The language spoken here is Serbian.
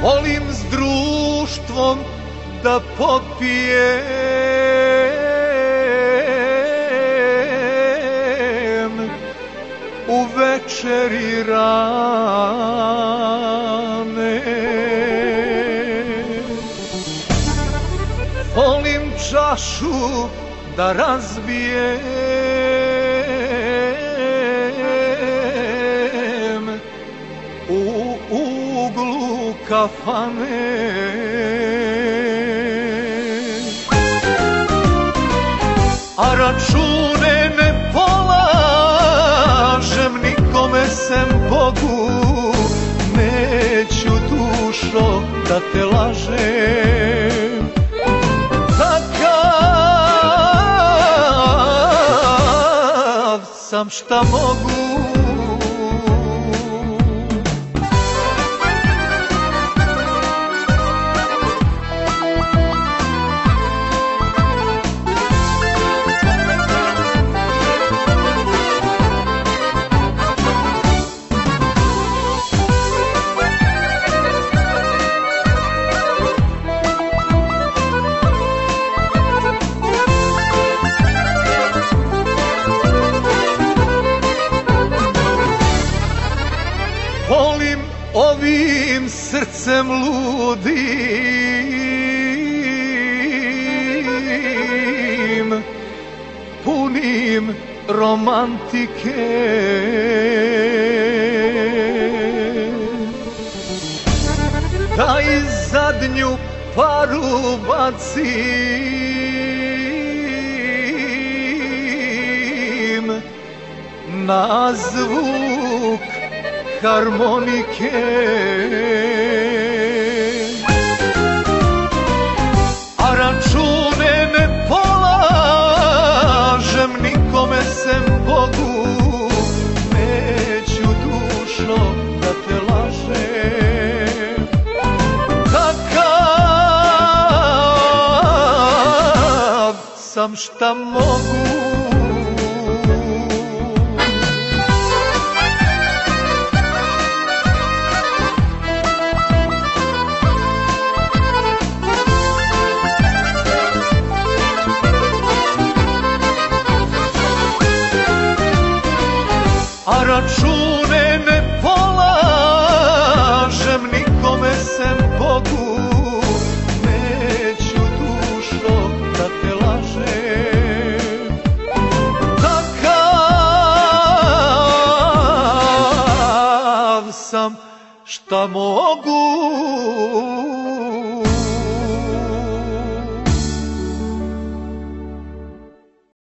volim s društvom da popijem u večeri rane. Volim čašu da razbijem u uglu kafane. A račune ne polažem nikome sem Bogu, neću dušo da te lažem. Takav sam šta mogu. Volim ovim srcem ludim, punim romantike, da i zadnju paru bacim na zvuk harmonike. A račune ne polažem nikome sem Bogu, neću dušo da te lažem. Takav sam šta mogu. A račune ne polažem nikome sem Bogu, neću dušo da te lažem. Takav sam šta mogu.